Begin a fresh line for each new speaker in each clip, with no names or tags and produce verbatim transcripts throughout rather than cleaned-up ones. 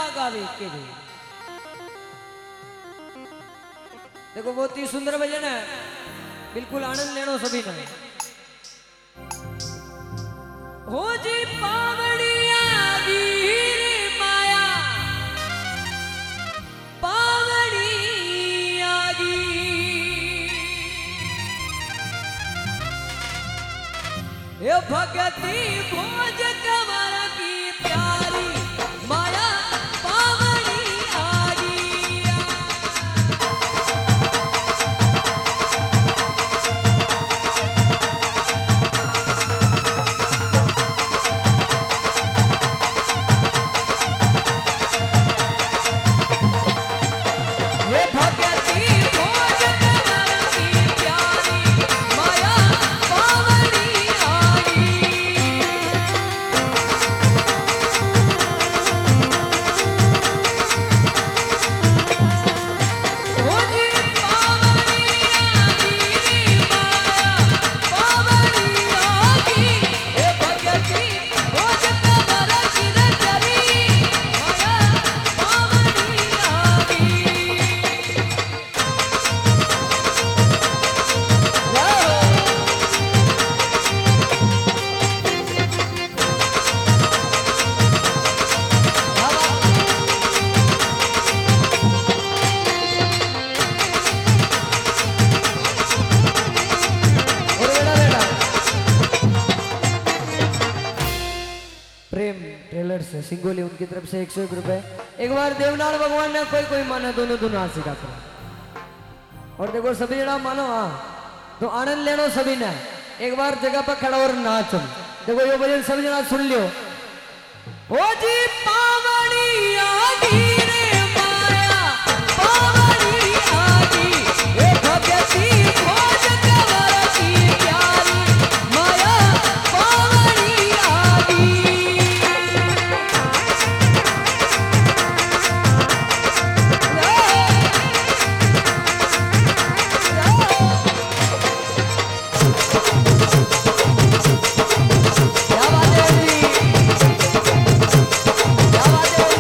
गावे के भी। देखो बहुत ही सुंदर भजन है, बिल्कुल आनंद लेनो सभी ने। हो जी पावड़िया गिर माया पावड़िया गी ये भगती भोज कमर की प्यारी माया पावड़िया गी। प्रेम ट्रेलर से सिंगोली उनकी तरफ से एक सौ एक रुपए। एक बार देवनार भगवान ने कोई कोई माना दोनों दोनों हाथ सिखा कर। और देखो सभी जना मानो हाँ तो आनंद लेनो सभी ने। एक बार जगह पर खड़ा और नाचो। देखो ये भजन सभी जना सुन लियो। ओ जी पावड़ी आगी रे माया पावड़ी आगी ए भगती भोज कवर की प्यारी माया पावड़ी आगी। क्या बात है जी, क्या बात है।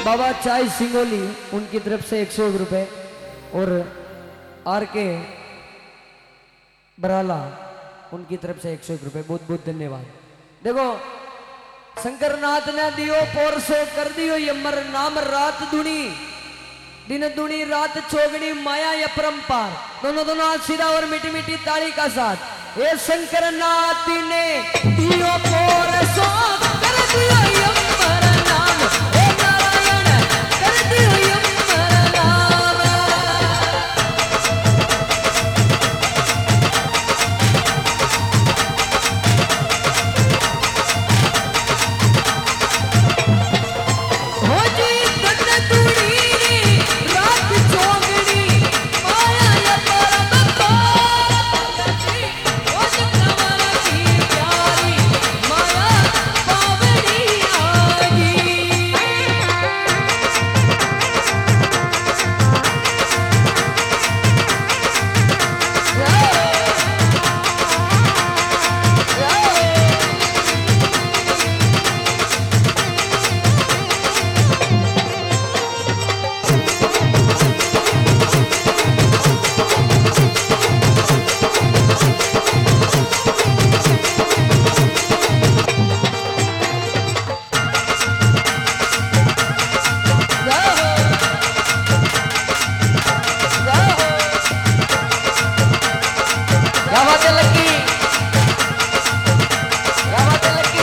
बाबा चाय सिंगोली उनकी तरफ से एक सौ एक रुपए और आर के बराला उनकी तरफ से एक सौ एक रुपए बहुत बहुत धन्यवाद। देखो शंकरनाथ ने दियो पोर सो कर दियो यमर नाम रात दुनी दिन दुनी रात चौगनी माया या परंपार दोनों दोनों हाथ सीधा और मीठी मीठी ताली का साथ ये शंकरनाथ ने दियो पोर सो कर दियो यमर नाम हे नारायण कर दियो यमर नाम। हो जी दिन दुनी रात चौगनी माया या परंपार हो जगमन की प्यारी माया पावनी आगी। क्या बात है लक्की, क्या बात है लक्की।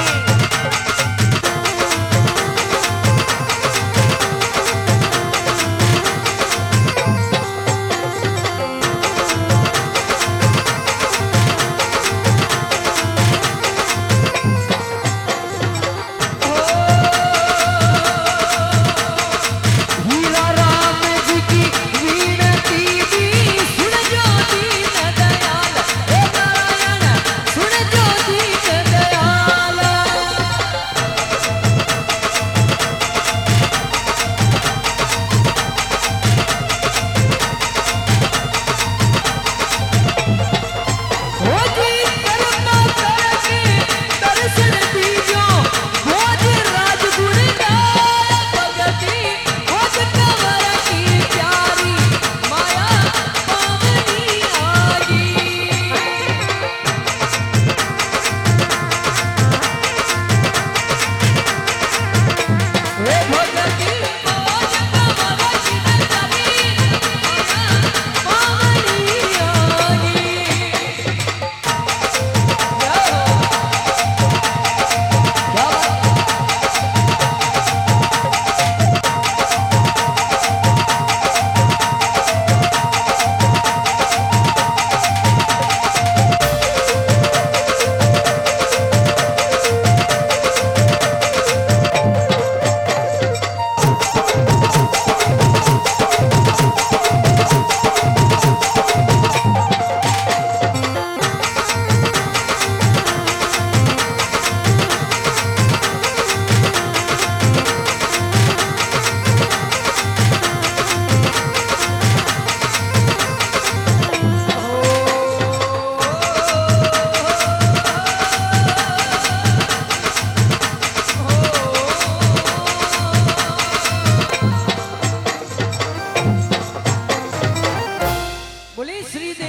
हीरा राम जी की वीणती दी सुन जो दीन दयाल हे नारायण सुन जो दीन दयाल। हो जी कर्मा करके दर्शन दीजो भोज राजगुण गाय भगती हो जगमन की प्यारी माया पावनी आगी। हे भगती हो जगमन की प्यारी माया पावनी आगी। क्या बात बोली श्री